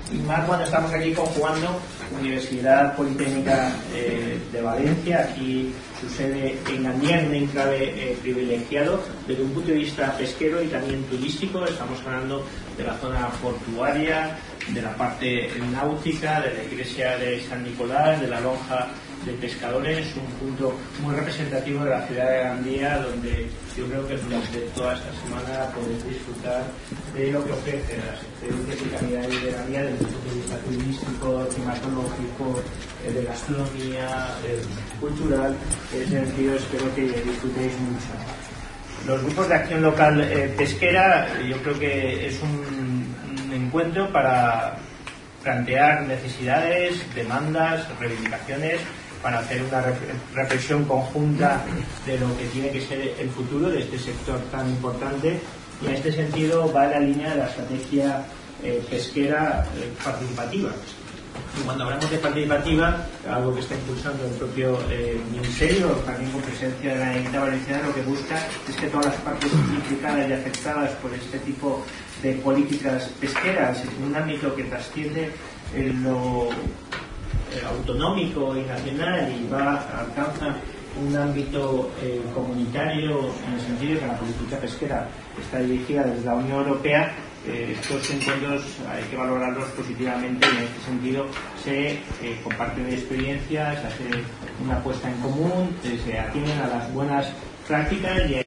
y más cuando estamos aquí conjugando Universidad Politécnica de Valencia, aquí su sede en Gandía, en un enclave privilegiado desde un punto de vista pesquero y también turístico. Estamos hablando de la zona portuaria, de la parte náutica, de la iglesia de San Nicolás, de la lonja de pescadores, un punto muy representativo de la ciudad de Gandía, donde yo creo que durante toda esta semana podéis disfrutar de lo que ofrece las experiencias y calidades de Gandía desde el punto de vista turístico, climatológico, de gastronomía, cultural. En ese sentido espero que disfrutéis mucho. Los grupos de acción local pesquera, yo creo que es un encuentro para plantear necesidades, demandas, reivindicaciones, para hacer una reflexión conjunta de lo que tiene que ser el futuro de este sector tan importante, y en este sentido va en la línea de la estrategia pesquera participativa. Y cuando hablamos de participativa, algo que está impulsando el propio Ministerio, también con presencia de la Generalitat Valenciana, lo que busca es que todas las partes implicadas y afectadas por este tipo de políticas pesqueras en un ámbito que trasciende lo autonómico y nacional y alcanza un ámbito comunitario, en el sentido de que la política pesquera está dirigida desde la Unión Europea. Estos encuentros hay que valorarlos positivamente, y en este sentido se comparten experiencias, se hace una apuesta en común, se atienden a las buenas prácticas y